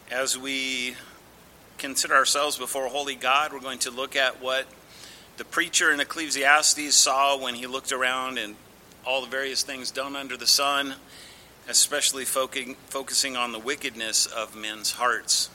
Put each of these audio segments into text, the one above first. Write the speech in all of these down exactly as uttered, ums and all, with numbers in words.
As we consider ourselves before a holy God, we're going to look at what the preacher in Ecclesiastes saw when he looked around and all the various things done under the sun, especially focusing on the wickedness of men's hearts.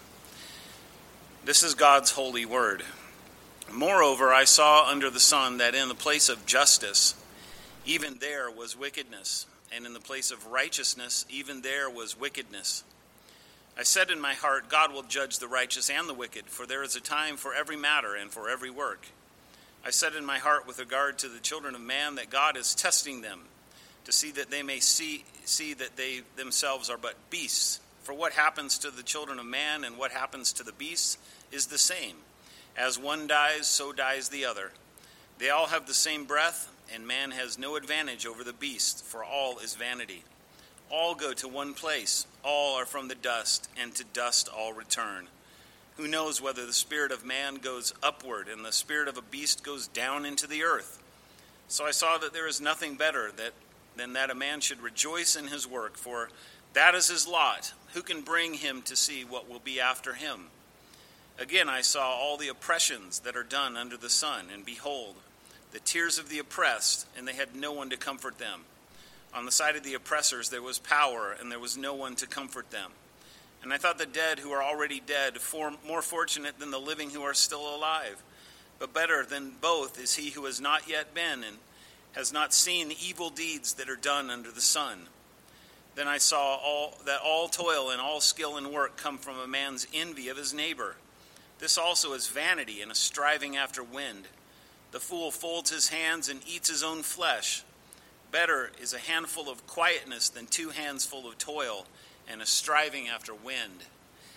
This is God's holy word. Moreover, I saw under the sun that in the place of justice, even there was wickedness, and in the place of righteousness, even there was wickedness. I said in my heart, God will judge the righteous and the wicked, for there is a time for every matter and for every work. I said in my heart with regard to the children of man that God is testing them, to see that they may see, see that they themselves are but beasts. For what happens to the children of man and what happens to the beasts is the same. As one dies, so dies the other. They all have the same breath, and man has no advantage over the beast, for all is vanity. All go to one place, all are from the dust, and to dust all return. Who knows whether the spirit of man goes upward, and the spirit of a beast goes down into the earth? So I saw that there is nothing better that, than that a man should rejoice in his work, for that is his lot. Who can bring him to see what will be after him? Again I saw all the oppressions that are done under the sun, and behold, the tears of the oppressed, and they had no one to comfort them. On the side of the oppressors there was power, and there was no one to comfort them. And I thought the dead who are already dead for, more fortunate than the living who are still alive. But better than both is he who has not yet been and has not seen the evil deeds that are done under the sun. Then I saw all that all toil and all skill and work come from a man's envy of his neighbor. This also is vanity and a striving after wind. The fool folds his hands and eats his own flesh. Better is a handful of quietness than two hands full of toil and a striving after wind.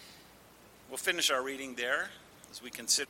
We'll finish our reading there as we consider.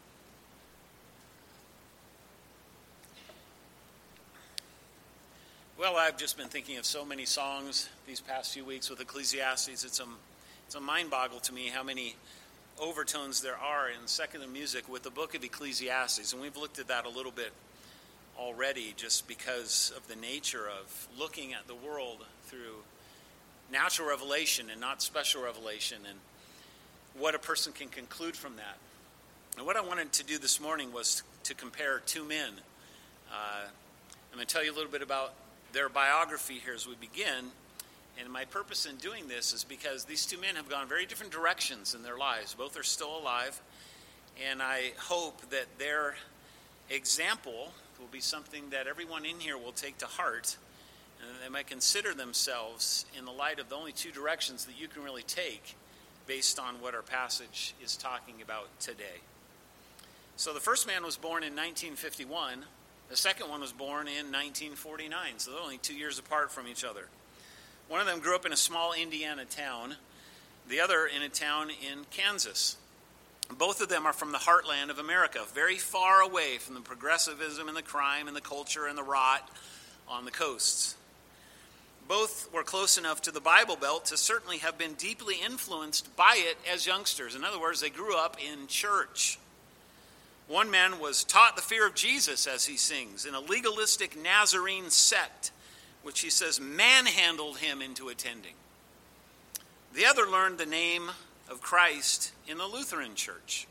Well, I've just been thinking of so many songs these past few weeks with Ecclesiastes. It's a, it's a mind boggle to me how many overtones there are in secular music with the book of Ecclesiastes. And we've looked at that a little bit already just because of the nature of looking at the world through natural revelation and not special revelation, and what a person can conclude from that. And what I wanted to do this morning was to compare two men. Uh, I'm going to tell you a little bit about their biography here as we begin. And my purpose in doing this is because these two men have gone very different directions in their lives. Both are still alive. And I hope that their example will be something that everyone in here will take to heart. And they might consider themselves in the light of the only two directions that you can really take based on what our passage is talking about today. So the first man was born in nineteen fifty-one. The second one was born in nineteen forty-nine. So they're only two years apart from each other. One of them grew up in a small Indiana town. The other in a town in Kansas. Both of them are from the heartland of America, very far away from the progressivism and the crime and the culture and the rot on the coasts. Both were close enough to the Bible Belt to certainly have been deeply influenced by it as youngsters. In other words, they grew up in church. One man was taught the fear of Jesus, as he sings, in a legalistic Nazarene sect, which he says manhandled him into attending. The other learned the name of Christ in the Lutheran Church.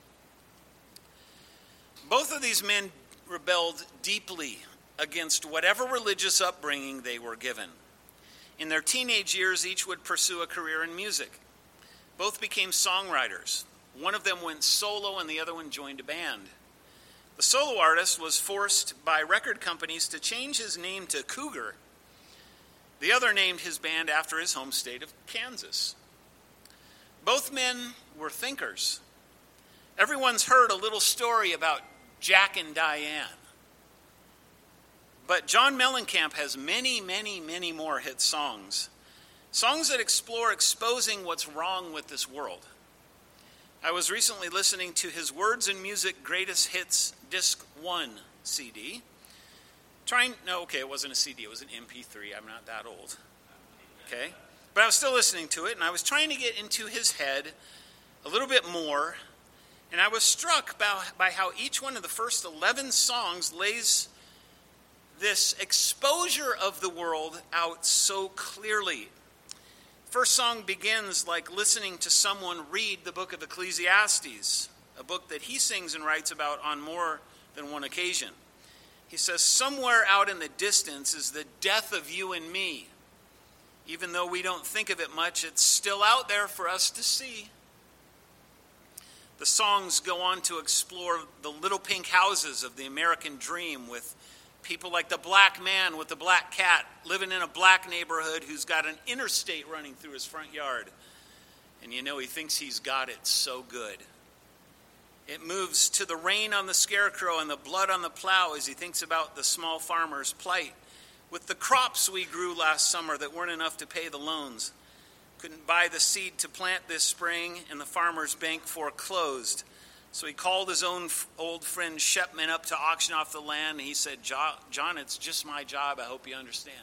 Both of these men rebelled deeply against whatever religious upbringing they were given. In their teenage years, each would pursue a career in music. Both became songwriters. One of them went solo and the other one joined a band. The solo artist was forced by record companies to change his name to Cougar. The other named his band after his home state of Kansas. Both men were thinkers. Everyone's heard a little story about Jack and Diane. But John Mellencamp has many, many, many more hit songs. Songs that explore exposing what's wrong with this world. I was recently listening to his Words and Music Greatest Hits Disc one C D. Trying, no, okay, it wasn't a C D, it was an M P three. I'm not that old. Okay? But I was still listening to it, and I was trying to get into his head a little bit more, and I was struck by, by how each one of the first eleven songs lays this exposure of the world out so clearly. first song begins like listening to someone read the book of Ecclesiastes, a book that he sings and writes about on more than one occasion. He says, somewhere out in the distance is the death of you and me. Even though we don't think of it much, it's still out there for us to see. The songs go on to explore the little pink houses of the American dream, with people like the black man with the black cat living in a black neighborhood who's got an interstate running through his front yard. And you know, he thinks he's got it so good. It moves to the rain on the scarecrow and the blood on the plow as he thinks about the small farmer's plight. With the crops we grew last summer that weren't enough to pay the loans. Couldn't buy the seed to plant this spring, and the farmer's bank foreclosed. So he called his own f- old friend Shepman up to auction off the land. And he said, John, it's just my job. I hope you understand.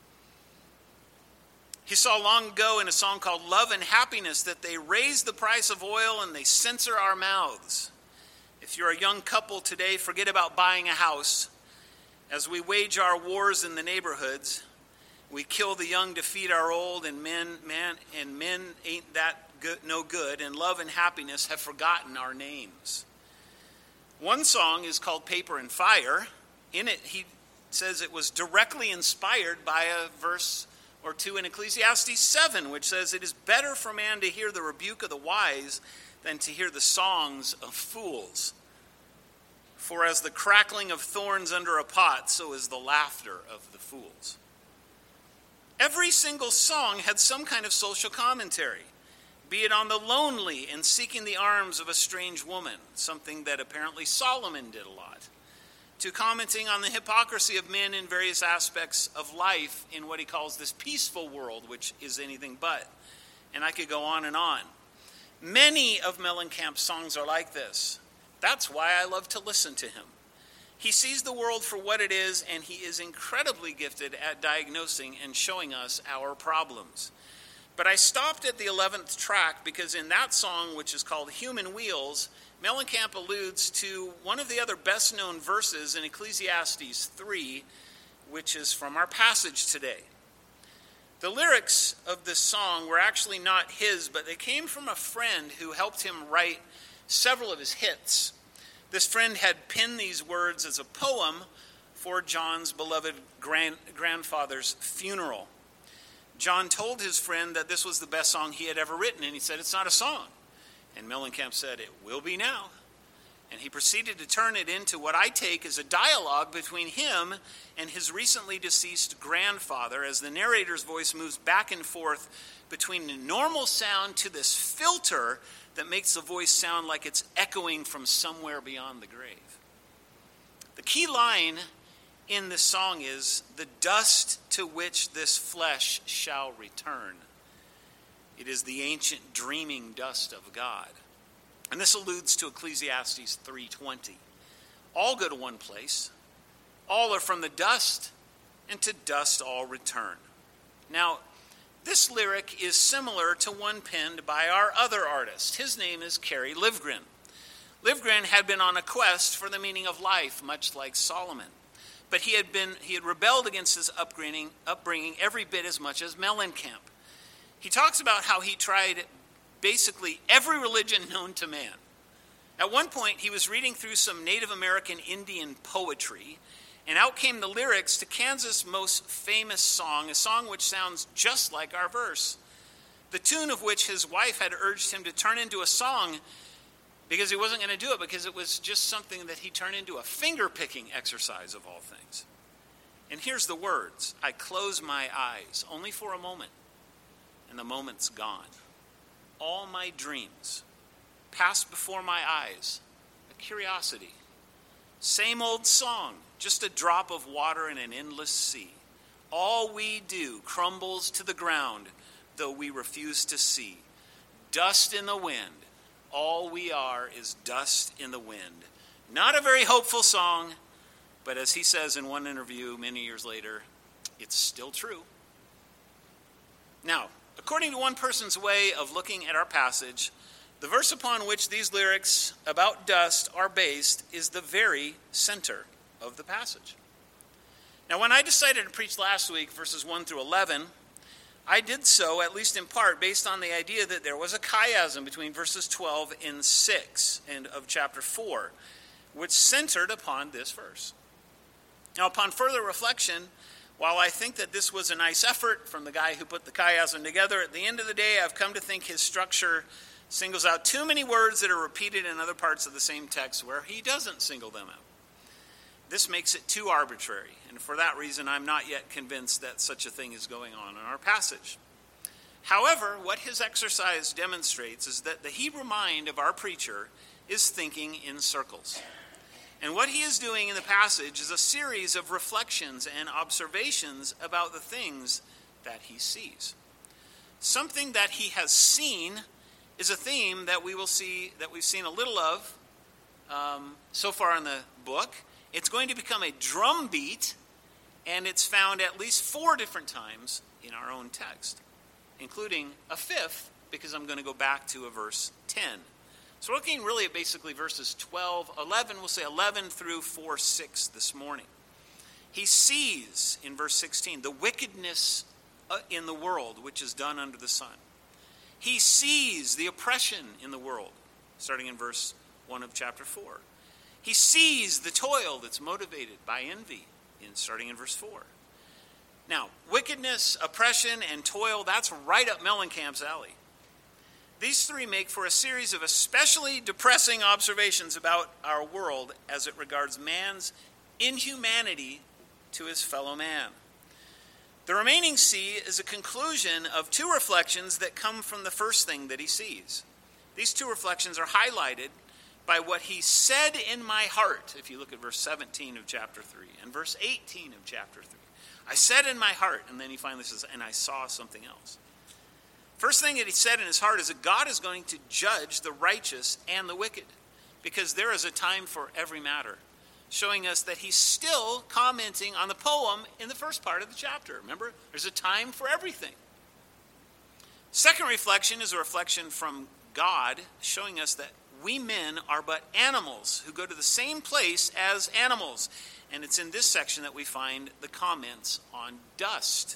He saw long ago in a song called Love and Happiness that they raise the price of oil and they censor our mouths. If you're a young couple today, forget about buying a house. As we wage our wars in the neighborhoods, we kill the young to feed our old, and men, man, and men ain't that good, no good, and love and happiness have forgotten our names. One song is called Paper and Fire. In it, he says it was directly inspired by a verse or two in Ecclesiastes seven, which says, it is better for man to hear the rebuke of the wise than to hear the songs of fools. For as the crackling of thorns under a pot, so is the laughter of the fools. Every single song had some kind of social commentary, be it on the lonely and seeking the arms of a strange woman, something that apparently Solomon did a lot, to commenting on the hypocrisy of men in various aspects of life in what he calls this peaceful world, which is anything but. And I could go on and on. Many of Mellencamp's songs are like this. That's why I love to listen to him. He sees the world for what it is, and he is incredibly gifted at diagnosing and showing us our problems. But I stopped at the eleventh track because in that song, which is called Human Wheels, Mellencamp alludes to one of the other best-known verses in Ecclesiastes three, which is from our passage today. The lyrics of this song were actually not his, but they came from a friend who helped him write several of his hits. This friend had penned these words as a poem for John's beloved grand, grandfather's funeral. John told his friend that this was the best song he had ever written, and he said, it's not a song. And Mellencamp said, it will be now. And he proceeded to turn it into what I take as a dialogue between him and his recently deceased grandfather, as the narrator's voice moves back and forth between the normal sound to this filter that makes the voice sound like it's echoing from somewhere beyond the grave. The key line in this song is, the dust to which this flesh shall return. It is the ancient dreaming dust of God. And this alludes to Ecclesiastes three twenty. All go to one place. All are from the dust, and to dust all return. Now, this lyric is similar to one penned by our other artist. His name is Cary Livgren. Livgren had been on a quest for the meaning of life, much like Solomon. But he had been he had rebelled against his upbringing, upbringing every bit as much as Mellencamp. He talks about how he tried basically every religion known to man. At one point, he was reading through some Native American Indian poetry, and out came the lyrics to Kansas' most famous song, a song which sounds just like our verse, the tune of which his wife had urged him to turn into a song because he wasn't going to do it, because it was just something that he turned into a finger-picking exercise of all things. And here's the words: I close my eyes only for a moment, and the moment's gone. All my dreams pass before my eyes, a curiosity. Same old song, just a drop of water in an endless sea. All we do crumbles to the ground, though we refuse to see. Dust in the wind, all we are is dust in the wind. Not a very hopeful song, but as he says in one interview many years later, it's still true. Now, according to one person's way of looking at our passage, the verse upon which these lyrics about dust are based is the very center of the passage. Now, when I decided to preach last week, verses one through eleven, I did so, at least in part, based on the idea that there was a chiasm between verses twelve and six and of chapter four, which centered upon this verse. Now, upon further reflection, while I think that this was a nice effort from the guy who put the chiasm together, at the end of the day, I've come to think his structure singles out too many words that are repeated in other parts of the same text where he doesn't single them out. This makes it too arbitrary, and for that reason, I'm not yet convinced that such a thing is going on in our passage. However, what his exercise demonstrates is that the Hebrew mind of our preacher is thinking in circles. And what he is doing in the passage is a series of reflections and observations about the things that he sees. Something that he has seen is a theme that we will see, that we've seen a little of um, so far in the book. It's going to become a drumbeat, and it's found at least four different times in our own text, including a fifth, because I'm going to go back to a verse ten. So we're looking really at basically verses twelve, eleven, we'll say eleven through four six this morning. He sees, in verse sixteen, the wickedness in the world which is done under the sun. He sees the oppression in the world, starting in verse one of chapter four. He sees the toil that's motivated by envy, in starting in verse four. Now, wickedness, oppression, and toil, that's right up Mellencamp's alley. These three make for a series of especially depressing observations about our world as it regards man's inhumanity to his fellow man. The remaining C is a conclusion of two reflections that come from the first thing that he sees. These two reflections are highlighted by what he said in my heart, if you look at verse seventeen of chapter three, and verse eighteen of chapter three. I said in my heart, and then he finally says, and I saw something else. First thing that he said in his heart is that God is going to judge the righteous and the wicked, because there is a time for every matter, showing us that he's still commenting on the poem in the first part of the chapter. Remember, there's a time for everything. Second reflection is a reflection from God, showing us that we men are but animals who go to the same place as animals. And it's in this section that we find the comments on dust.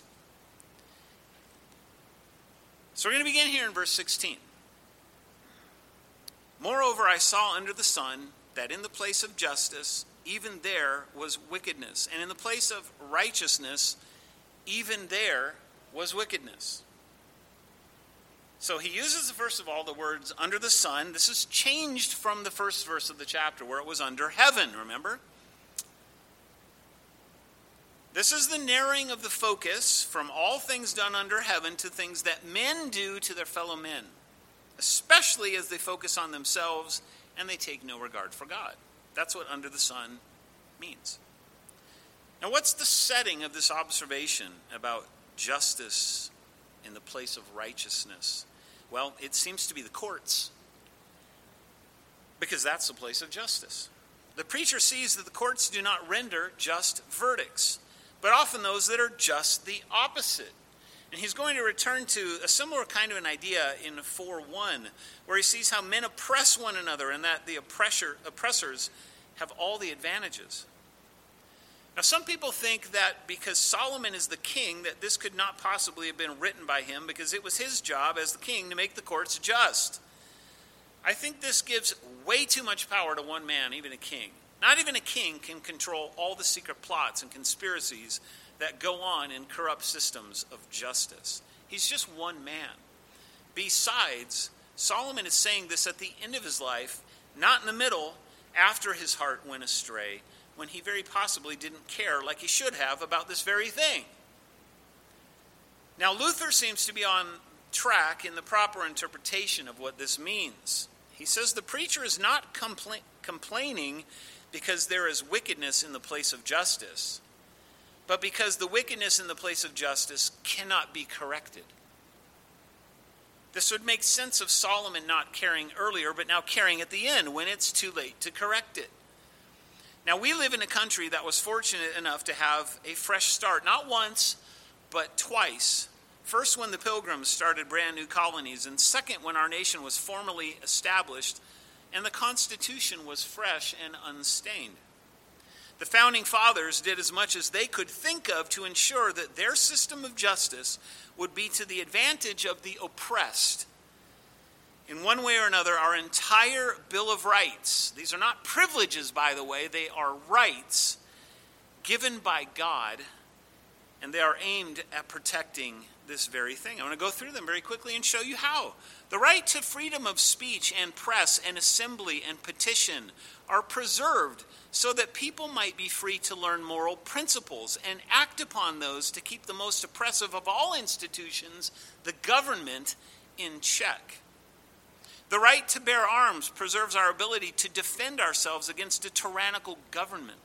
So we're going to begin here in verse sixteen. Moreover, I saw under the sun that in the place of justice, even there was wickedness. And in the place of righteousness, even there was wickedness. So he uses, first of all, the words under the sun. This is changed from the first verse of the chapter where it was under heaven, remember? This is the narrowing of the focus from all things done under heaven to things that men do to their fellow men, especially as they focus on themselves and they take no regard for God. That's what under the sun means. Now, what's the setting of this observation about justice in the place of righteousness? Well, it seems to be the courts, because that's the place of justice. The preacher sees that the courts do not render just verdicts, but often those that are just the opposite. And he's going to return to a similar kind of an idea in four one, where he sees how men oppress one another and that the oppressor, oppressors have all the advantages. Now, some people think that because Solomon is the king, that this could not possibly have been written by him because it was his job as the king to make the courts just. I think this gives way too much power to one man, even a king. Not even a king can control all the secret plots and conspiracies that go on in corrupt systems of justice. He's just one man. Besides, Solomon is saying this at the end of his life, not in the middle, after his heart went astray, when he very possibly didn't care like he should have about this very thing. Now, Luther seems to be on track in the proper interpretation of what this means. He says the preacher is not compla- complaining because there is wickedness in the place of justice, but because the wickedness in the place of justice cannot be corrected. This would make sense of Solomon not caring earlier, but now caring at the end when it's too late to correct it. Now, we live in a country that was fortunate enough to have a fresh start, not once, but twice. First, when the Pilgrims started brand new colonies, and second, when our nation was formally established and the Constitution was fresh and unstained. The founding fathers did as much as they could think of to ensure that their system of justice would be to the advantage of the oppressed. In one way or another, our entire Bill of Rights, these are not privileges, by the way, they are rights given by God, and they are aimed at protecting this very thing. I want to go through them very quickly and show you how. The right to freedom of speech and press and assembly and petition are preserved so that people might be free to learn moral principles and act upon those to keep the most oppressive of all institutions, the government, in check. The right to bear arms preserves our ability to defend ourselves against a tyrannical government.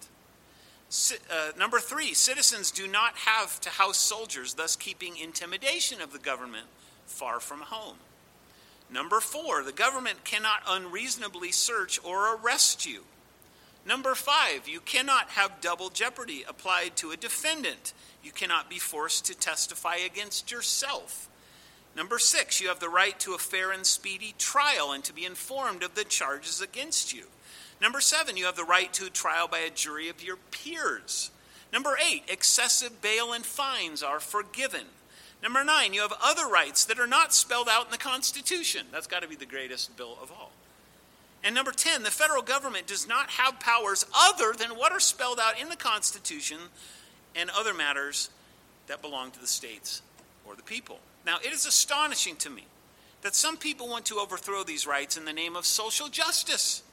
Uh, number three, citizens do not have to house soldiers, thus keeping intimidation of the government far from home. Number four, the government cannot unreasonably search or arrest you. Number five, you cannot have double jeopardy applied to a defendant. You cannot be forced to testify against yourself. Number six, you have the right to a fair and speedy trial and to be informed of the charges against you. Number seven, you have the right to a trial by a jury of your peers. Number eight, excessive bail and fines are forgiven. Number nine, you have other rights that are not spelled out in the Constitution. That's got to be the greatest bill of all. And number ten, the federal government does not have powers other than what are spelled out in the Constitution and other matters that belong to the states or the people. Now, it is astonishing to me that some people want to overthrow these rights in the name of social justice.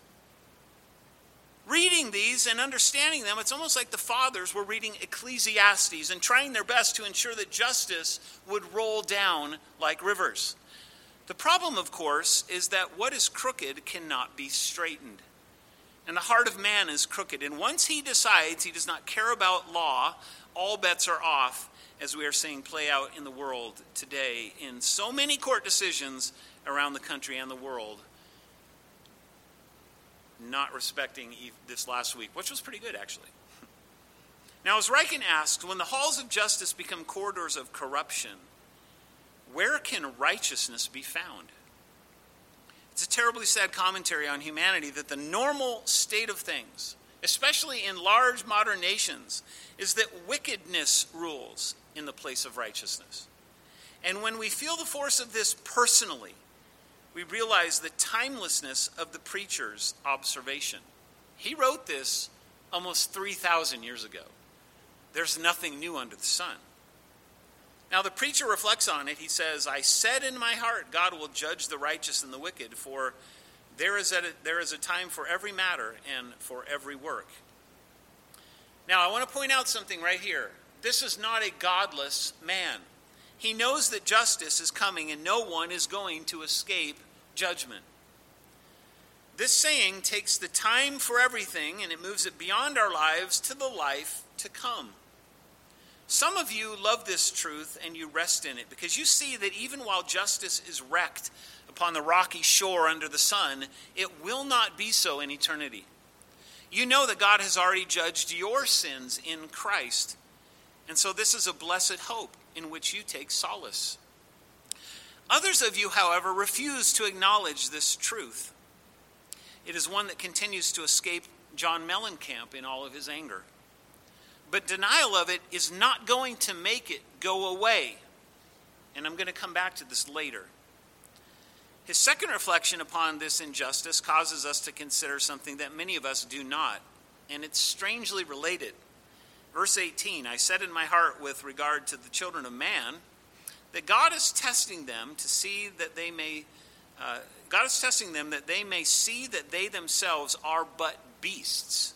Reading these and understanding them, it's almost like the fathers were reading Ecclesiastes and trying their best to ensure that justice would roll down like rivers. The problem, of course, is that what is crooked cannot be straightened. And the heart of man is crooked. And once he decides he does not care about law, all bets are off, as we are seeing play out in the world today in so many court decisions around the country and the world, not respecting this last week, which was pretty good, actually. Now, as Riken asked, when the halls of justice become corridors of corruption, where can righteousness be found? It's a terribly sad commentary on humanity that the normal state of things, especially in large modern nations, is that wickedness rules in the place of righteousness. And when we feel the force of this personally, we realize the timelessness of the preacher's observation. He wrote this almost three thousand years ago. There's nothing new under the sun. Now the preacher reflects on it. He says, I said in my heart, God will judge the righteous and the wicked, for there is a, there is a time for every matter and for every work. Now I want to point out something right here. This is not a godless man. He knows that justice is coming and no one is going to escape judgment. This saying takes the time for everything and it moves it beyond our lives to the life to come. Some of you love this truth and you rest in it because you see that even while justice is wrecked upon the rocky shore under the sun, it will not be so in eternity. You know that God has already judged your sins in Christ. And so this is a blessed hope in which you take solace. Others of you, however, refuse to acknowledge this truth. It is one that continues to escape John Mellencamp in all of his anger. But denial of it is not going to make it go away. And I'm going to come back to this later. His second reflection upon this injustice causes us to consider something that many of us do not. And it's strangely related. Verse eighteen, I said in my heart with regard to the children of man, that God is testing them to see that they may, uh, God is testing them that they may see that they themselves are but beasts.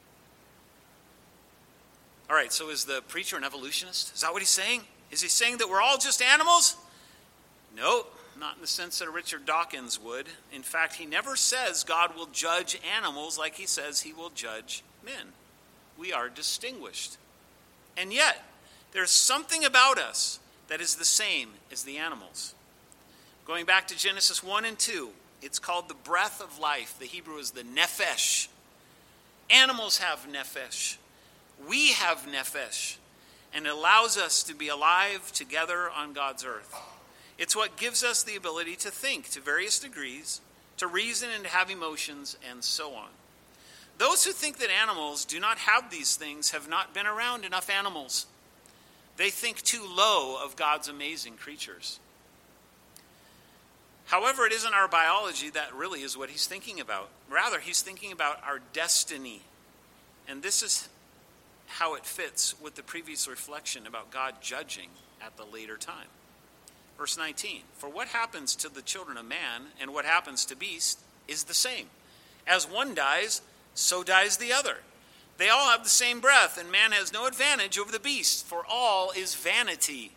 All right, so is the preacher an evolutionist? Is that what he's saying? Is he saying that we're all just animals? No, not in the sense that Richard Dawkins would. In fact, he never says God will judge animals like he says he will judge men. We are distinguished. And yet, there's something about us that is the same as the animals. Going back to Genesis one and two, it's called the breath of life. The Hebrew is the nephesh. Animals have nephesh. We have nephesh. And it allows us to be alive together on God's earth. It's what gives us the ability to think to various degrees, to reason and to have emotions, and so on. Those who think that animals do not have these things have not been around enough animals. They think too low of God's amazing creatures. However, it isn't our biology that really is what he's thinking about. Rather, he's thinking about our destiny. And this is how it fits with the previous reflection about God judging at the later time. Verse nineteen, for what happens to the children of man and what happens to beasts is the same. As one dies, so dies the other. They all have the same breath, and man has no advantage over the beast, for all is vanity.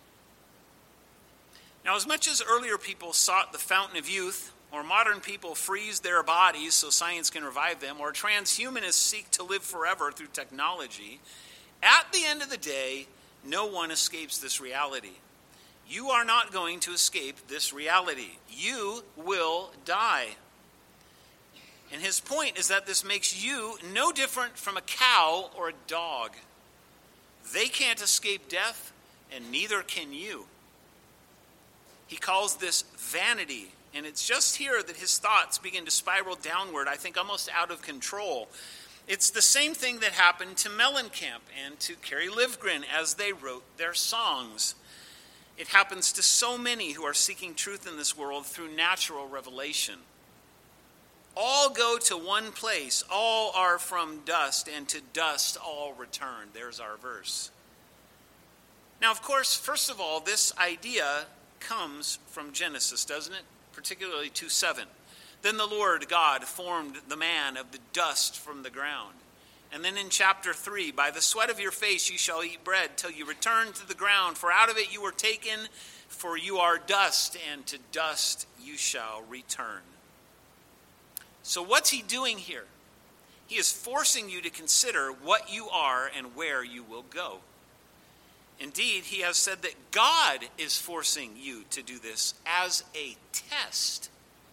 Now, as much as earlier people sought the fountain of youth, or modern people freeze their bodies so science can revive them, or transhumanists seek to live forever through technology, at the end of the day, no one escapes this reality. You are not going to escape this reality. You will die. And his point is that this makes you no different from a cow or a dog. They can't escape death, and neither can you. He calls this vanity, and it's just here that his thoughts begin to spiral downward, I think almost out of control. It's the same thing that happened to Mellencamp and to Kerry Livgren as they wrote their songs. It happens to so many who are seeking truth in this world through natural revelation. All go to one place, all are from dust, and to dust all return. There's our verse. Now, of course, first of all, this idea comes from Genesis, doesn't it? Particularly two seven. Then the Lord God formed the man of the dust from the ground. And then in chapter three, by the sweat of your face you shall eat bread till you return to the ground, for out of it you were taken, for you are dust, and to dust you shall return. So what's he doing here? He is forcing you to consider what you are and where you will go. Indeed, he has said that God is forcing you to do this as a test.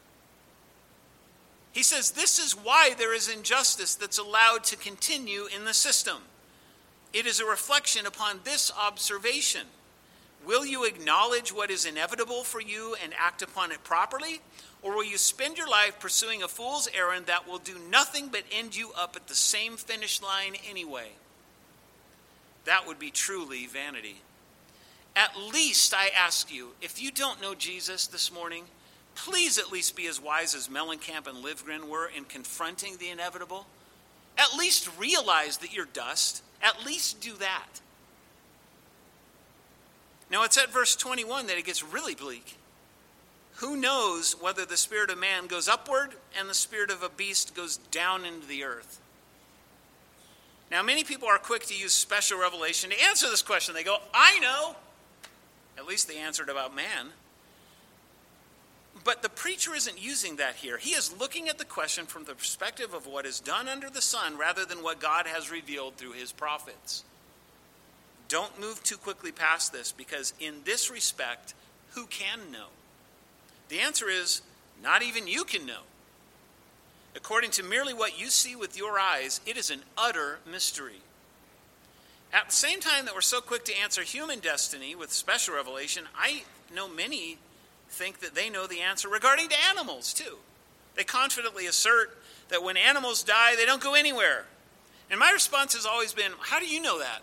He says this is why there is injustice that's allowed to continue in the system. It is a reflection upon this observation. Will you acknowledge what is inevitable for you and act upon it properly? Or will you spend your life pursuing a fool's errand that will do nothing but end you up at the same finish line anyway? That would be truly vanity. At least, I ask you, if you don't know Jesus this morning, please at least be as wise as Mellencamp and Livgren were in confronting the inevitable. At least realize that you're dust. At least do that. Now, it's at verse twenty-one that it gets really bleak. Who knows whether the spirit of man goes upward and the spirit of a beast goes down into the earth? Now, many people are quick to use special revelation to answer this question. They go, I know. At least they answered about man. But the preacher isn't using that here. He is looking at the question from the perspective of what is done under the sun rather than what God has revealed through his prophets. Don't move too quickly past this, because in this respect, who can know? The answer is, not even you can know. According to merely what you see with your eyes, it is an utter mystery. At the same time that we're so quick to answer human destiny with special revelation, I know many think that they know the answer regarding to animals too. They confidently assert that when animals die, they don't go anywhere. And my response has always been, how do you know that?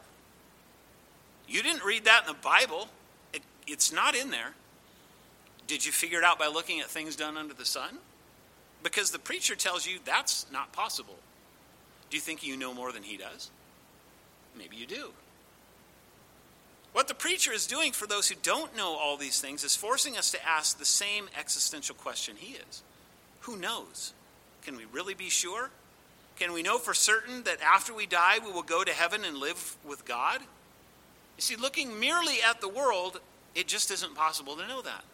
You didn't read that in the Bible. It, it's not in there. Did you figure it out by looking at things done under the sun? Because the preacher tells you that's not possible. Do you think you know more than he does? Maybe you do. What the preacher is doing for those who don't know all these things is forcing us to ask the same existential question he is. Who knows? Can we really be sure? Can we know for certain that after we die we will go to heaven and live with God? You see, looking merely at the world, it just isn't possible to know that.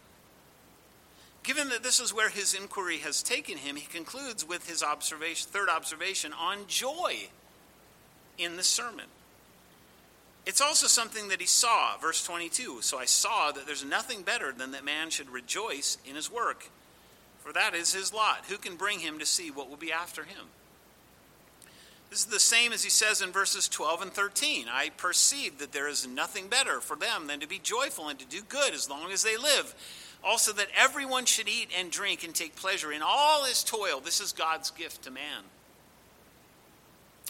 Given that this is where his inquiry has taken him, he concludes with his observation, third observation on joy in the sermon. It's also something that he saw, verse twenty-two. So I saw that there's nothing better than that man should rejoice in his work, for that is his lot. Who can bring him to see what will be after him? This is the same as he says in verses twelve and thirteen. I perceive that there is nothing better for them than to be joyful and to do good as long as they live. Also that everyone should eat and drink and take pleasure in all his toil. This is God's gift to man.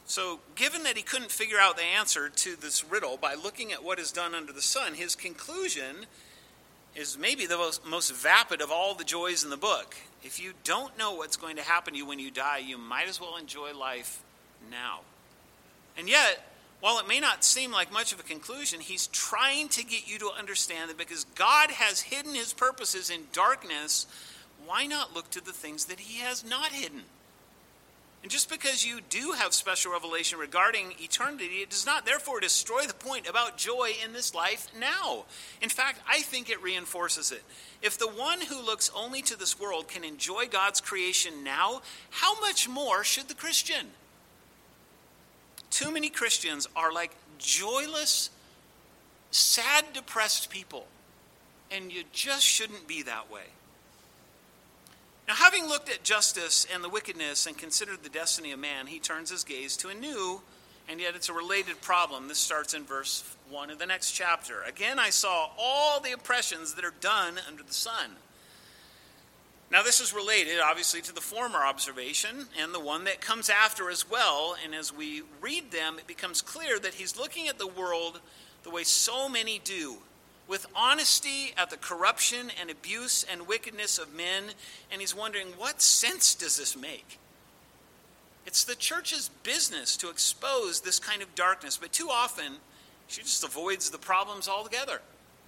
So, given that he couldn't figure out the answer to this riddle by looking at what is done under the sun, his conclusion is maybe the most, most vapid of all the joys in the book. If you don't know what's going to happen to you when you die, you might as well enjoy life now. And yet, while it may not seem like much of a conclusion, he's trying to get you to understand that because God has hidden his purposes in darkness, why not look to the things that he has not hidden? And just because you do have special revelation regarding eternity, it does not therefore destroy the point about joy in this life now. In fact, I think it reinforces it. If the one who looks only to this world can enjoy God's creation now, how much more should the Christian? Too many Christians are like joyless, sad, depressed people, and you just shouldn't be that way. Now, having looked at justice and the wickedness and considered the destiny of man, he turns his gaze to a new, and yet it's a related problem. This starts in verse one of the next chapter. Again, I saw all the oppressions that are done under the sun. Now, this is related, obviously, to the former observation and the one that comes after as well. And as we read them, it becomes clear that he's looking at the world the way so many do, with honesty at the corruption and abuse and wickedness of men, and he's wondering, what sense does this make? It's the church's business to expose this kind of darkness, but too often she just avoids the problems altogether.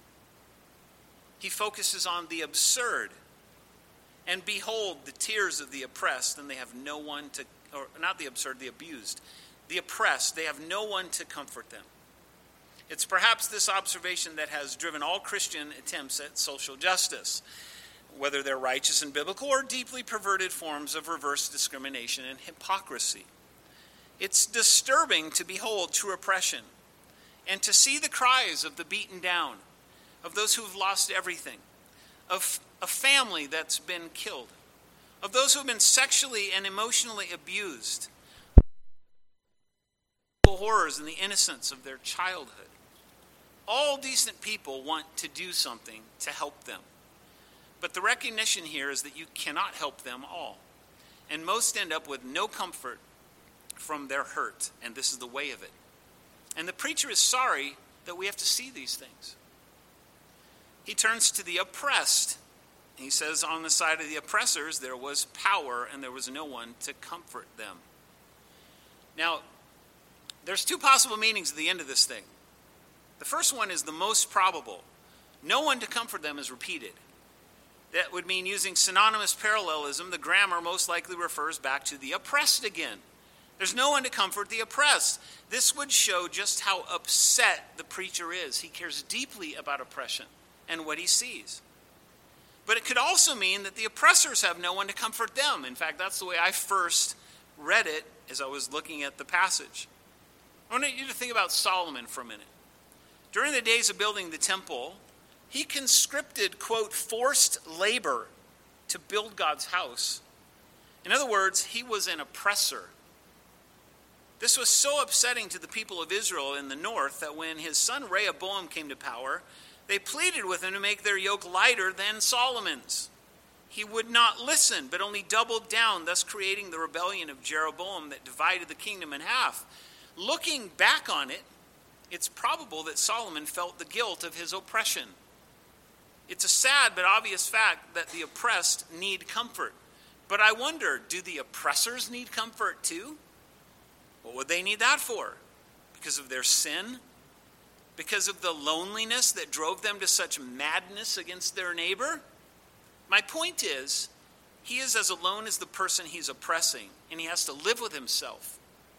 He focuses on the absurd. And behold, the tears of the oppressed, and they have no one to, or not the absurd, the abused. The oppressed, they have no one to comfort them. It's perhaps this observation that has driven all Christian attempts at social justice, whether they're righteous and biblical or deeply perverted forms of reverse discrimination and hypocrisy. It's disturbing to behold true oppression and to see the cries of the beaten down, of those who have lost everything, of a family that's been killed, of those who have been sexually and emotionally abused, the horrors and the innocence of their childhood. All decent people want to do something to help them. But the recognition here is that you cannot help them all. And most end up with no comfort from their hurt, and this is the way of it. And the preacher is sorry that we have to see these things. He turns to the oppressed. He says, on the side of the oppressors, there was power, and there was no one to comfort them. Now, there's two possible meanings at the end of this thing. The first one is the most probable. No one to comfort them is repeated. That would mean, using synonymous parallelism, the grammar most likely refers back to the oppressed again. There's no one to comfort the oppressed. This would show just how upset the preacher is. He cares deeply about oppression and what he sees. But it could also mean that the oppressors have no one to comfort them. In fact, that's the way I first read it as I was looking at the passage. I want you to think about Solomon for a minute. During the days of building the temple, he conscripted, quote, forced labor to build God's house. In other words, he was an oppressor. This was so upsetting to the people of Israel in the north that when his son Rehoboam came to power, they pleaded with him to make their yoke lighter than Solomon's. He would not listen, but only doubled down, thus creating the rebellion of Jeroboam that divided the kingdom in half. Looking back on it, it's probable that Solomon felt the guilt of his oppression. It's a sad but obvious fact that the oppressed need comfort. But I wonder, do the oppressors need comfort too? What would they need that for? Because of their sin? Because of the loneliness that drove them to such madness against their neighbor? My point is, he is as alone as the person he's oppressing, and he has to live with himself.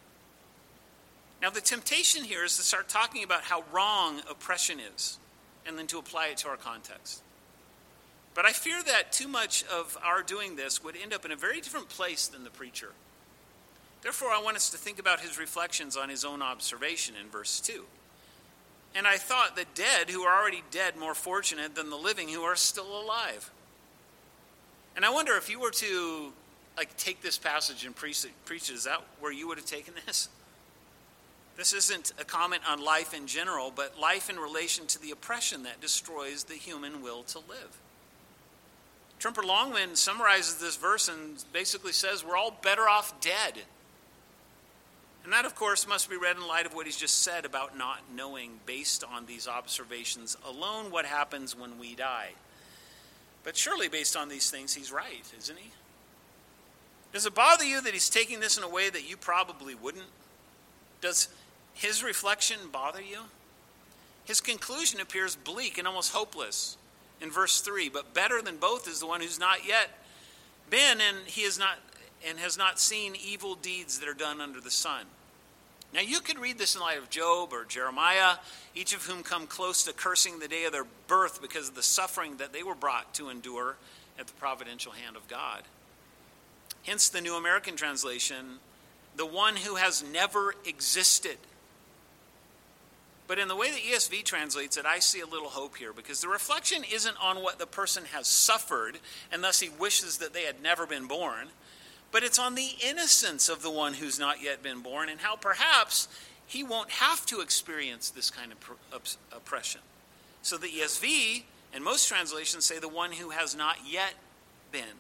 Now, the temptation here is to start talking about how wrong oppression is, and then to apply it to our context. But I fear that too much of our doing this would end up in a very different place than the preacher. Therefore, I want us to think about his reflections on his own observation in verse two. And I thought the dead who are already dead more fortunate than the living who are still alive. And I wonder if you were to like take this passage and preach it, preach it, is that where you would have taken this? This isn't a comment on life in general, but life in relation to the oppression that destroys the human will to live. Tremper Longman summarizes this verse and basically says we're all better off dead. And that, of course, must be read in light of what he's just said about not knowing, based on these observations alone, what happens when we die. But surely, based on these things, he's right, isn't he? Does it bother you that he's taking this in a way that you probably wouldn't? Does his reflection bother you? His conclusion appears bleak and almost hopeless in verse three. But better than both is the one who's not yet been, and he is not and has not seen evil deeds that are done under the sun. Now you could read this in light of Job or Jeremiah, each of whom come close to cursing the day of their birth because of the suffering that they were brought to endure at the providential hand of God. Hence the New American Translation, the one who has never existed. But in the way the E S V translates it, I see a little hope here, because the reflection isn't on what the person has suffered, and thus he wishes that they had never been born, but it's on the innocence of the one who's not yet been born, and how perhaps he won't have to experience this kind of oppression. So the E S V and most translations say the one who has not yet been.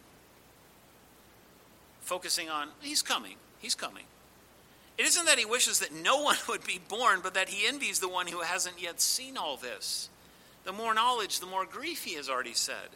Focusing on, he's coming, he's coming. It isn't that he wishes that no one would be born, but that he envies the one who hasn't yet seen all this. The more knowledge, the more grief, he has already said.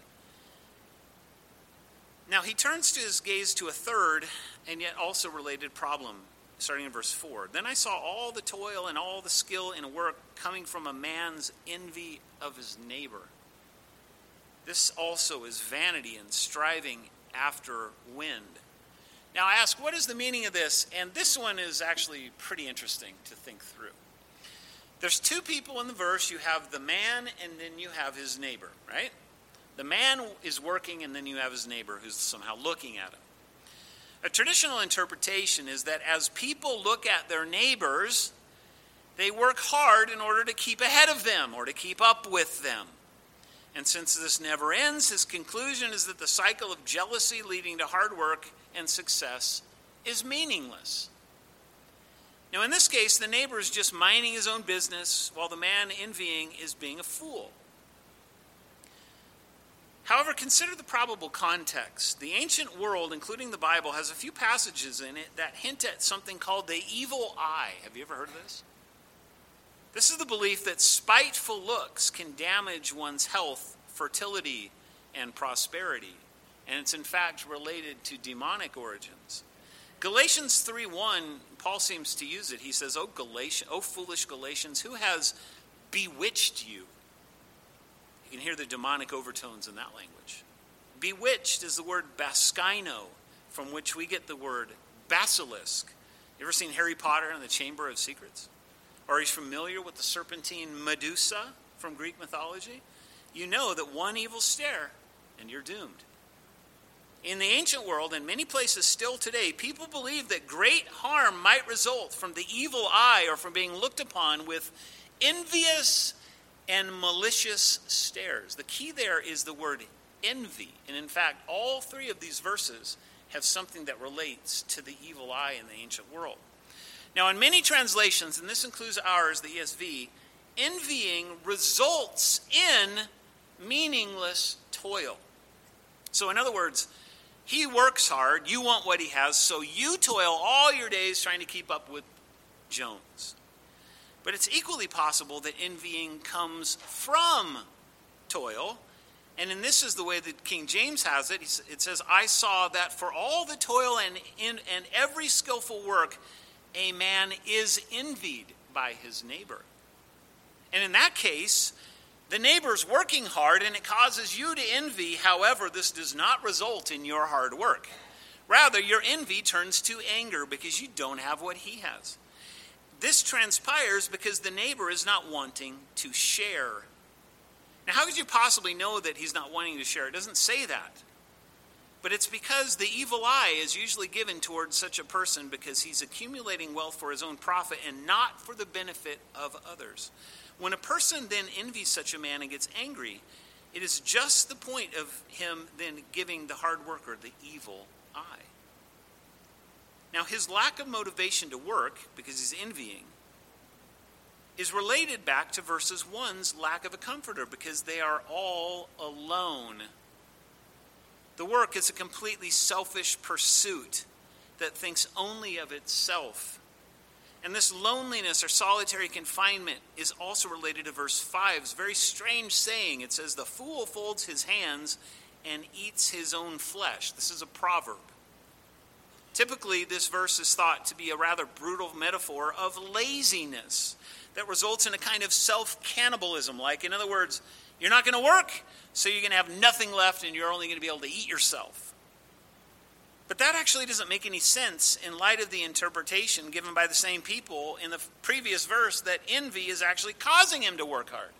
Now he turns to his gaze to a third and yet also related problem, starting in verse four. Then I saw all the toil and all the skill in work coming from a man's envy of his neighbor. This also is vanity and striving after wind. Now I ask, what is the meaning of this? And this one is actually pretty interesting to think through. There's two people in the verse. You have the man and then you have his neighbor, right? The man is working and then you have his neighbor who's somehow looking at him. A traditional interpretation is that as people look at their neighbors, they work hard in order to keep ahead of them or to keep up with them. And since this never ends, his conclusion is that the cycle of jealousy leading to hard work and success is meaningless. Now in this case, the neighbor is just minding his own business while the man envying is being a fool. However, consider the probable context. The ancient world, including the Bible, has a few passages in it that hint at something called the evil eye. Have you ever heard of this? This is the belief that spiteful looks can damage one's health, fertility, and prosperity. And it's in fact related to demonic origins. Galatians three one, Paul seems to use it. He says, "O Galatians, O foolish Galatians, who has bewitched you?" You can hear the demonic overtones in that language. Bewitched is the word baskino, from which we get the word basilisk. You ever seen Harry Potter and the Chamber of Secrets? Or are you familiar with the serpentine Medusa from Greek mythology? You know that one evil stare and you're doomed. In the ancient world, and many places still today, people believe that great harm might result from the evil eye or from being looked upon with envious and malicious stares. The key there is the word envy. And in fact, all three of these verses have something that relates to the evil eye in the ancient world. Now, in many translations, and this includes ours, the E S V, envying results in meaningless toil. So in other words, he works hard, you want what he has, so you toil all your days trying to keep up with Jones. But it's equally possible that envying comes from toil. And in this is the way that King James has it. It says, I saw that for all the toil and, in, and every skillful work, a man is envied by his neighbor. And in that case, the neighbor's working hard and it causes you to envy. However, this does not result in your hard work. Rather, your envy turns to anger because you don't have what he has. This transpires because the neighbor is not wanting to share. Now, how could you possibly know that he's not wanting to share? It doesn't say that. But it's because the evil eye is usually given towards such a person because he's accumulating wealth for his own profit and not for the benefit of others. When a person then envies such a man and gets angry, it is just the point of him then giving the hard worker the evil eye. Now, his lack of motivation to work, because he's envying, is related back to verses one's lack of a comforter, because they are all alone. The work is a completely selfish pursuit that thinks only of itself. And this loneliness or solitary confinement is also related to verse five. It's a very strange saying. It says, the fool folds his hands and eats his own flesh. This is a proverb. Typically, this verse is thought to be a rather brutal metaphor of laziness that results in a kind of self-cannibalism. Like, in other words, you're not going to work, so you're going to have nothing left and you're only going to be able to eat yourself. But that actually doesn't make any sense in light of the interpretation given by the same people in the previous verse that envy is actually causing him to work hard.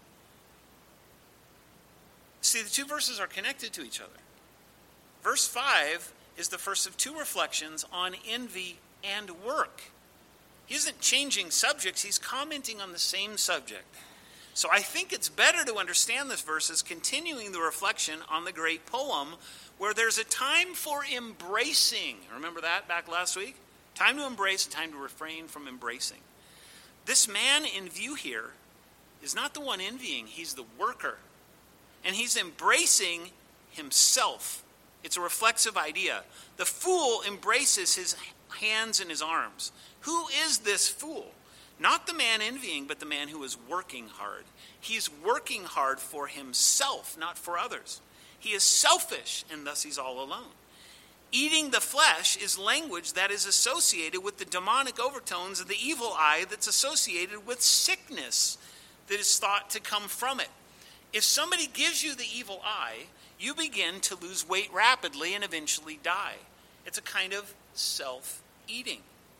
See, the two verses are connected to each other. Verse five is the first of two reflections on envy and work. He isn't changing subjects, he's commenting on the same subject. So I think it's better to understand this verse as continuing the reflection on the great poem where there's a time for embracing. Remember that back last week? Time to embrace, time to refrain from embracing. This man in view here is not the one envying, he's the worker. And he's embracing himself. It's a reflexive idea. The fool embraces his hands and his arms. Who is this fool? Not the man envying, but the man who is working hard. He's working hard for himself, not for others. He is selfish, and thus he's all alone. Eating the flesh is language that is associated with the demonic overtones of the evil eye that's associated with sickness that is thought to come from it. If somebody gives you the evil eye, you begin to lose weight rapidly and eventually die. It's a kind of self-eating.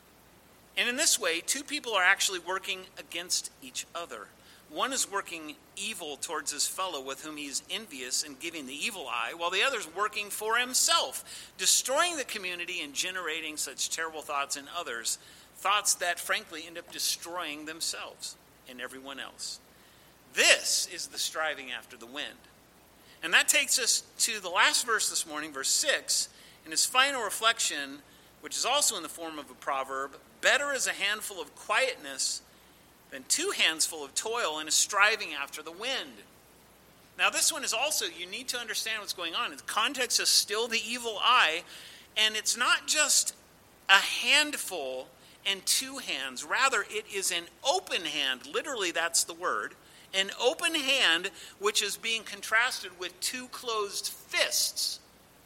And in this way, two people are actually working against each other. One is working evil towards his fellow with whom he is envious and giving the evil eye, while the other is working for himself, destroying the community and generating such terrible thoughts in others, thoughts that frankly end up destroying themselves and everyone else. This is the striving after the wind. And that takes us to the last verse this morning, verse six, in his final reflection, which is also in the form of a proverb. Better is a handful of quietness than two hands full of toil and a striving after the wind. Now this one is also, you need to understand what's going on. The context is still the evil eye, and it's not just a handful and two hands. Rather, it is an open hand. Literally, that's the word. An open hand, which is being contrasted with two closed fists.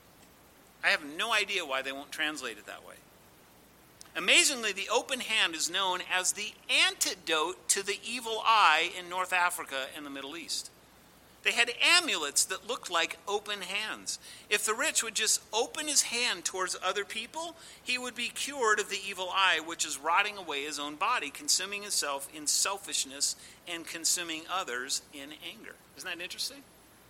I have no idea why they won't translate it that way. Amazingly, the open hand is known as the antidote to the evil eye in North Africa and the Middle East. They had amulets that looked like open hands. If the rich would just open his hand towards other people, he would be cured of the evil eye, which is rotting away his own body, consuming himself in selfishness and consuming others in anger. Isn't that interesting?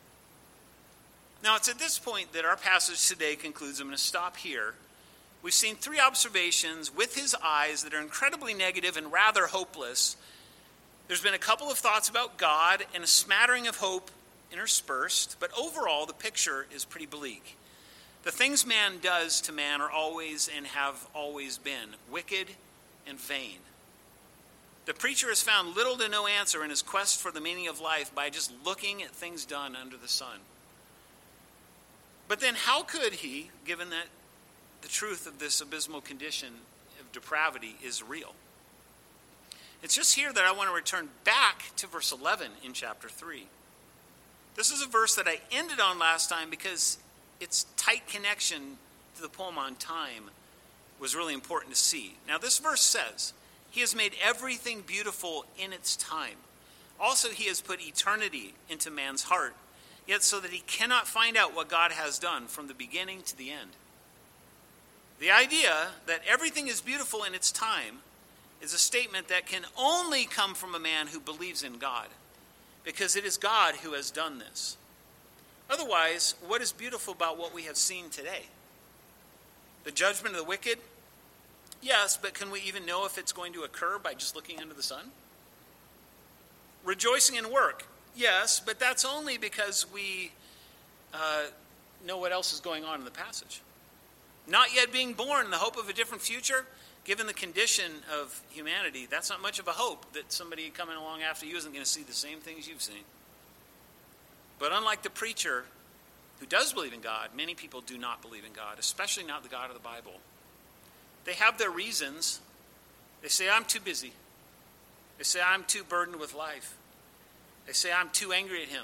Now, it's at this point that our passage today concludes. I'm going to stop here. We've seen three observations with his eyes that are incredibly negative and rather hopeless. There's been a couple of thoughts about God and a smattering of hope interspersed, but overall the picture is pretty bleak. The things man does to man are always and have always been wicked and vain. The preacher has found little to no answer in his quest for the meaning of life by just looking at things done under the sun. But then how could he, given that the truth of this abysmal condition of depravity is real? It's just here that I want to return back to verse eleven in chapter three. This is a verse that I ended on last time because its tight connection to the poem on time was really important to see. Now this verse says, he has made everything beautiful in its time. Also he has put eternity into man's heart, yet so that he cannot find out what God has done from the beginning to the end. The idea that everything is beautiful in its time is a statement that can only come from a man who believes in God, because it is God who has done this. Otherwise, what is beautiful about what we have seen today? The judgment of the wicked? Yes, but can we even know if it's going to occur by just looking under the sun? Rejoicing in work? Yes, but that's only because we uh, know what else is going on in the passage. Not yet being born, the hope of a different future? Given the condition of humanity, that's not much of a hope that somebody coming along after you isn't going to see the same things you've seen. But unlike the preacher who does believe in God, many people do not believe in God, especially not the God of the Bible. They have their reasons, They say, I'm too busy. They say, I'm too burdened with life. They say, I'm too angry at him.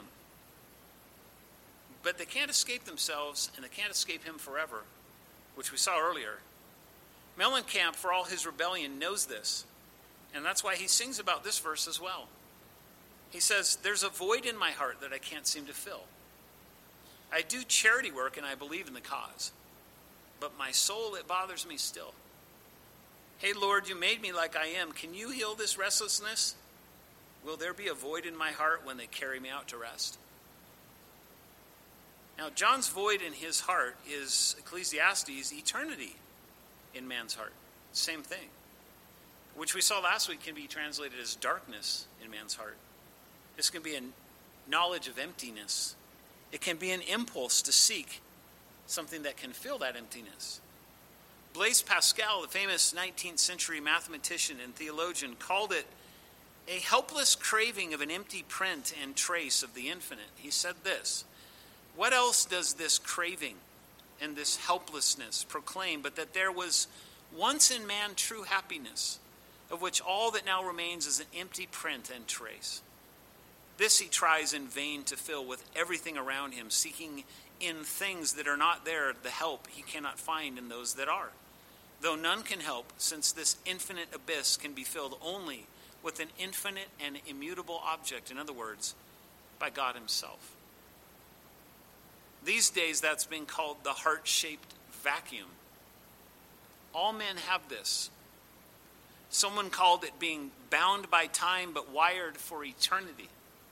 But they can't escape themselves, and they can't escape him forever, which we saw earlier. Mellencamp, for all his rebellion, knows this. And that's why he sings about this verse as well. He says, there's a void in my heart that I can't seem to fill. I do charity work and I believe in the cause. But my soul, it bothers me still. Hey, Lord, you made me like I am. Can you heal this restlessness? Will there be a void in my heart when they carry me out to rest? Now, John's void in his heart is Ecclesiastes' eternity in man's heart. Same thing. Which we saw last week can be translated as darkness in man's heart. This can be a knowledge of emptiness. It can be an impulse to seek something that can fill that emptiness. Blaise Pascal, the famous nineteenth century mathematician and theologian, called it a helpless craving of an empty print and trace of the infinite. He said this, what else does this craving and this helplessness proclaim but that there was once in man true happiness, of which all that now remains is an empty print and trace? This he tries in vain to fill with everything around him, seeking in things that are not there the help he cannot find in those that are. Though none can help, since this infinite abyss can be filled only with an infinite and immutable object, in other words, by God himself. These days that's been called the heart-shaped vacuum. All men have this. Someone called it being bound by time but wired for eternity.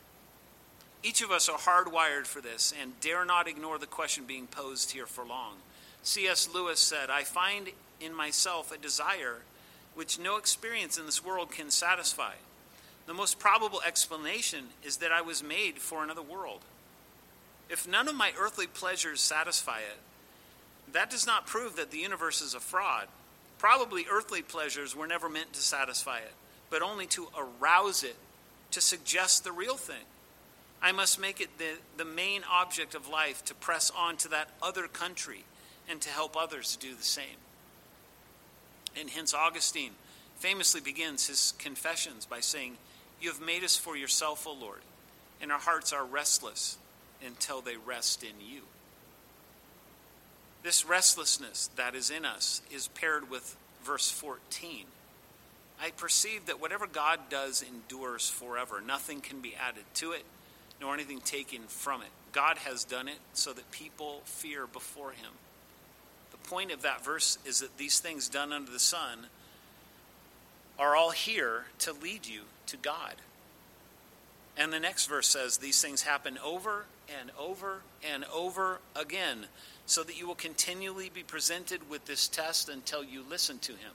Each of us are hardwired for this and dare not ignore the question being posed here for long. C S Lewis said, I find in myself a desire which no experience in this world can satisfy. The most probable explanation is that I was made for another world. If none of my earthly pleasures satisfy it, that does not prove that the universe is a fraud. Probably earthly pleasures were never meant to satisfy it, but only to arouse it, to suggest the real thing. I must make it the, the main object of life to press on to that other country and to help others do the same. And hence Augustine famously begins his confessions by saying, you have made us for yourself, O Lord, and our hearts are restless until they rest in you. This restlessness that is in us is paired with verse fourteen. I perceive that whatever God does endures forever. Nothing can be added to it, nor anything taken from it. God has done it so that people fear before him. The point of that verse is that these things done under the sun are all here to lead you to God. And the next verse says these things happen over and over and over again, so that you will continually be presented with this test until you listen to him.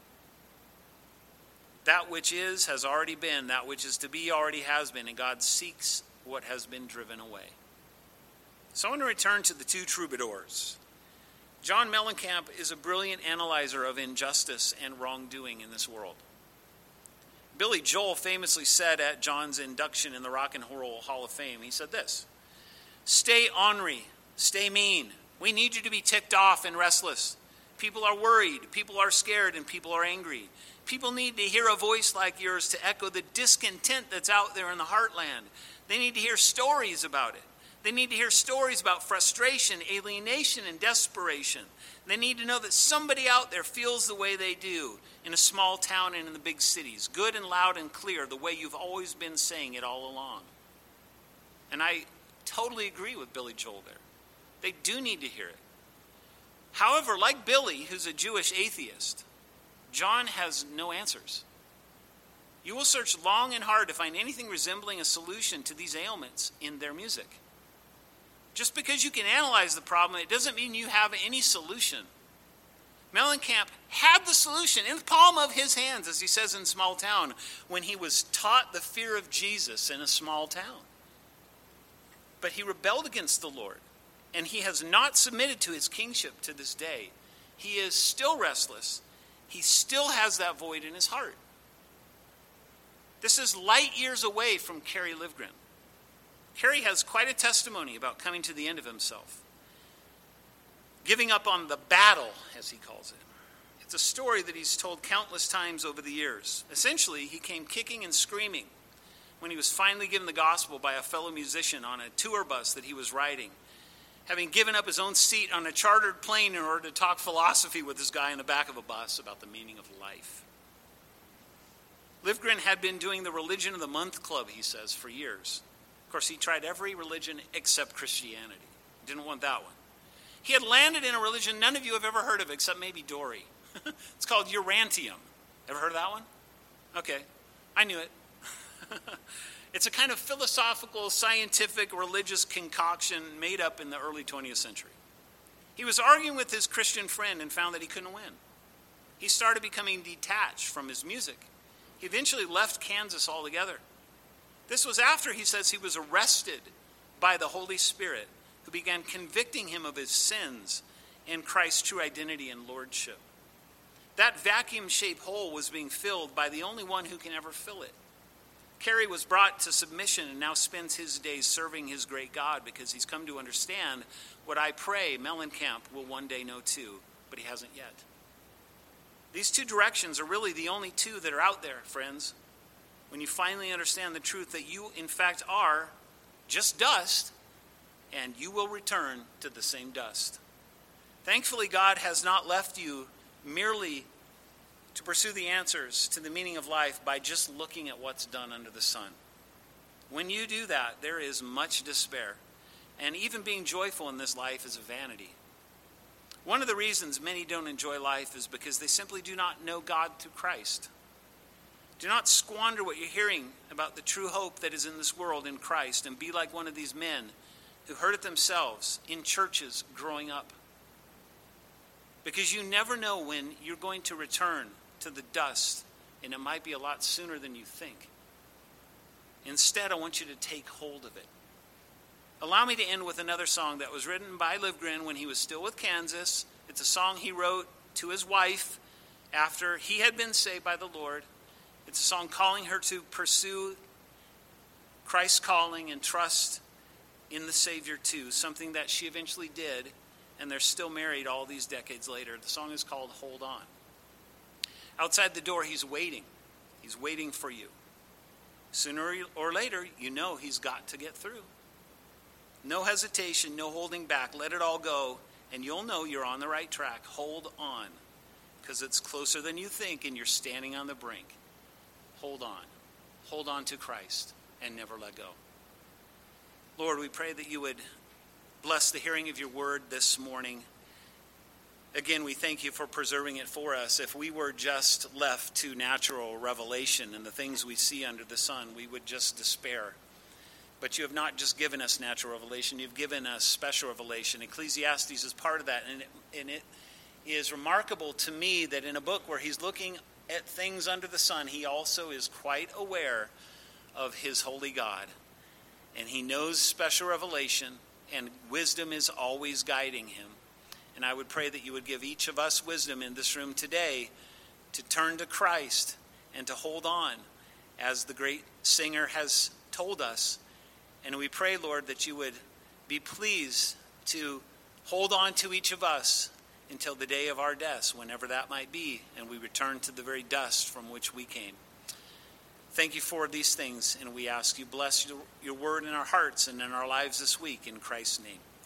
That which is has already been, that which is to be already has been, and God seeks what has been driven away. So I want to return to the two troubadours. John Mellencamp is a brilliant analyzer of injustice and wrongdoing in this world. Billy Joel famously said at John's induction in the Rock and Roll Hall of Fame, he said this, stay ornery, stay mean. We need you to be ticked off and restless. People are worried, people are scared, and people are angry. People need to hear a voice like yours to echo the discontent that's out there in the heartland. They need to hear stories about it. They need to hear stories about frustration, alienation, and desperation. They need to know that somebody out there feels the way they do in a small town and in the big cities, good and loud and clear, the way you've always been saying it all along. And I totally agree with Billy Joel there. They do need to hear it. However, like Billy, who's a Jewish atheist, John has no answers. You will search long and hard to find anything resembling a solution to these ailments in their music. Just because you can analyze the problem, it doesn't mean you have any solution. Mellencamp had the solution in the palm of his hands, as he says in Small Town, when he was taught the fear of Jesus in a small town. But he rebelled against the Lord, and he has not submitted to his kingship to this day. He is still restless. He still has that void in his heart. This is light years away from Kerry Livgren. Kerry has quite a testimony about coming to the end of himself. Giving up on the battle, as he calls it. It's a story that he's told countless times over the years. Essentially, he came kicking and screaming when he was finally given the gospel by a fellow musician on a tour bus that he was riding, having given up his own seat on a chartered plane in order to talk philosophy with this guy in the back of a bus about the meaning of life. Livgren had been doing the Religion of the Month Club, he says, for years. Of course, he tried every religion except Christianity. Didn't want that one. He had landed in a religion none of you have ever heard of except maybe Dory. It's called Urantium. Ever heard of that one? Okay, I knew it. It's a kind of philosophical, scientific, religious concoction made up in the early twentieth century. He was arguing with his Christian friend and found that he couldn't win. He started becoming detached from his music. He eventually left Kansas altogether. This was after, he says, he was arrested by the Holy Spirit, who began convicting him of his sins and Christ's true identity and lordship. That vacuum-shaped hole was being filled by the only one who can ever fill it. Carey was brought to submission and now spends his days serving his great God because he's come to understand what I pray Mellencamp will one day know too, but he hasn't yet. These two directions are really the only two that are out there, friends. When you finally understand the truth that you, in fact, are just dust, and you will return to the same dust. Thankfully, God has not left you merely to pursue the answers to the meaning of life by just looking at what's done under the sun. When you do that, there is much despair, and even being joyful in this life is a vanity. One of the reasons many don't enjoy life is because they simply do not know God through Christ. Do not squander what you're hearing about the true hope that is in this world in Christ, and be like one of these men who heard it themselves in churches growing up. Because you never know when you're going to return to the dust, and it might be a lot sooner than you think. Instead, I want you to take hold of it. Allow me to end with another song that was written by Livgren when he was still with Kansas. It's a song he wrote to his wife after he had been saved by the Lord. It's a song calling her to pursue Christ's calling and trust in the Savior too, something that she eventually did, and they're still married all these decades later. The song is called Hold On. Outside the door, he's waiting. He's waiting for you. Sooner or later, you know he's got to get through. No hesitation, no holding back. Let it all go, and you'll know you're on the right track. Hold on, because it's closer than you think, and you're standing on the brink. Hold on. Hold on to Christ, and never let go. Lord, we pray that you would bless the hearing of your word this morning. Again, we thank you for preserving it for us. If we were just left to natural revelation and the things we see under the sun, we would just despair. But you have not just given us natural revelation, you've given us special revelation. Ecclesiastes is part of that, and it, and it is remarkable to me that in a book where he's looking at things under the sun, he also is quite aware of his holy God. And he knows special revelation, and wisdom is always guiding him. And I would pray that you would give each of us wisdom in this room today to turn to Christ and to hold on, as the great singer has told us. And we pray, Lord, that you would be pleased to hold on to each of us until the day of our deaths, whenever that might be, and we return to the very dust from which we came. Thank you for these things, and we ask you bless your, your word in our hearts and in our lives this week, in Christ's name.